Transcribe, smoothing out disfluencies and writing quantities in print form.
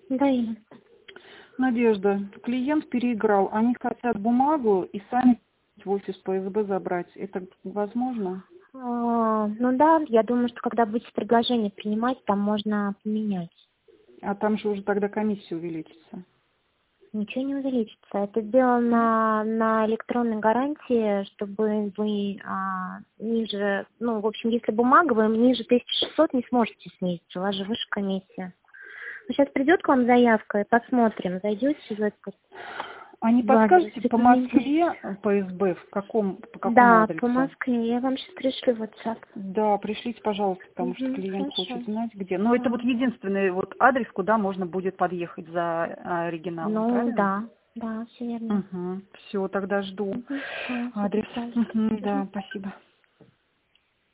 Да, Инна. Надежда, клиент переиграл. Они хотят бумагу и сами в офис ФСБ забрать. Это возможно? Ну да, я думаю, что когда будете предложение принимать, там можно поменять. А там же уже тогда комиссия увеличится. Ничего не увеличится. Это сделано на электронной гарантии, чтобы вы ниже, ну, в общем, если бумага, вы ниже 1600 не сможете снизить, у вас же выше комиссия. Ну, сейчас придет к вам заявка, и посмотрим, зайдете в этот А не в адрес. подскажете по Москве ФСБ, по какому Да, по адресу? Москве. Я вам сейчас пришлю в WhatsApp. Да, пришлите, пожалуйста, потому что клиент Хорошо. хочет знать, где. Но это вот единственный вот адрес, куда можно будет подъехать за оригиналом, Ну, правильно? да, все верно. Угу. Все, тогда жду Все, адрес. пожалуйста. Угу, да, спасибо.